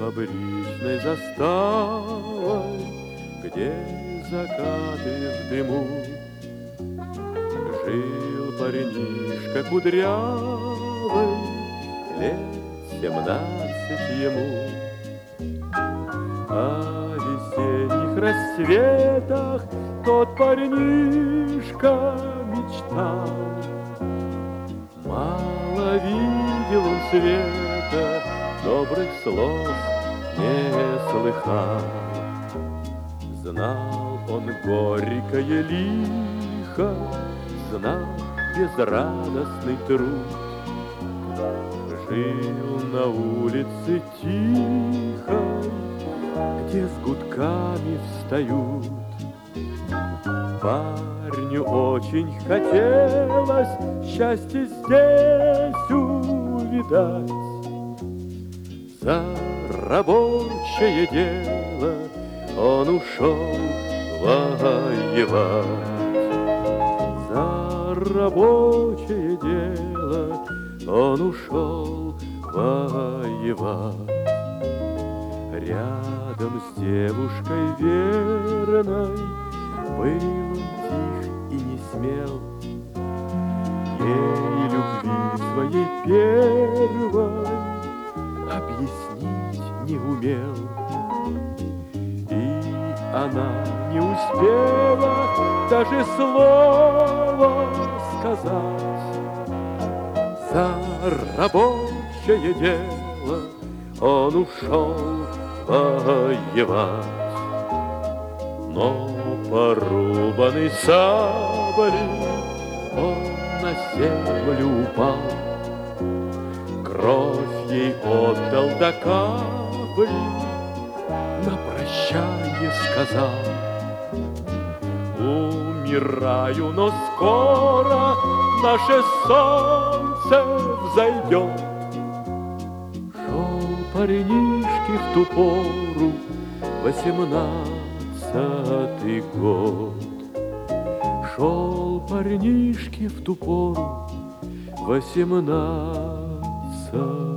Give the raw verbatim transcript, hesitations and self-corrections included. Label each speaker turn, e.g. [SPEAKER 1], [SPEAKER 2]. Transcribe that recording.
[SPEAKER 1] фабричной заставой, где закаты в дыму, жил парнишка кудрявый, лет семнадцать ему. О весенних рассветах тот парнишка мечтал. Мало видел он света, добрых слов не слыхал. Знал он горькое лихо, знал безрадостный труд. Жил на улице тихой, где с гудками встают. Парню очень хотелось счастье здесь увидать. За рабочее дело он ушел воевать. За рабочее дело он ушел воевать. Рядом с девушкой верной был он тих и не смел. Ей любви своей первой объяснить не умел. И она не успела даже слова сказать. За рабочее дело он ушел воевать. Но порубанный саблей он на землю упал. Кровь ей отдал до капли, на прощанье сказал: умираю, но скоро наше солнце взойдет. Шел парнишке в ту пору восемнадцатый год. Шел парнишке в ту пору восемнадцатый